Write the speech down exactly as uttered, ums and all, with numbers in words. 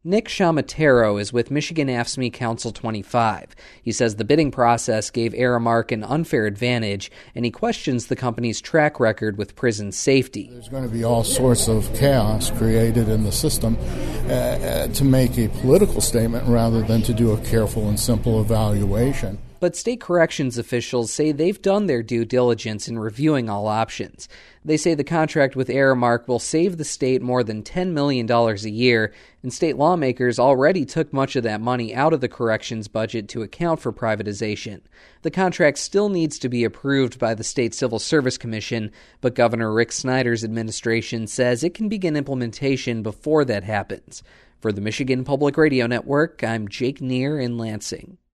Nick Shamatero is with Michigan A F S C M E Council twenty-five. He says the bidding process gave Aramark an unfair advantage, and he questions the company's track record with prison safety. There's going to be all sorts of chaos created in the system uh, uh, to make a political statement rather than to do a careful and simple evaluation. But state corrections officials say they've done their due diligence in reviewing all options. They say the contract with Aramark will save the state more than ten million dollars a year, and state lawmakers already took much of that money out of the corrections budget to account for privatization. The contract still needs to be approved by the State Civil Service Commission, but Governor Rick Snyder's administration says it can begin implementation before that happens. For the Michigan Public Radio Network, I'm Jake Neer in Lansing.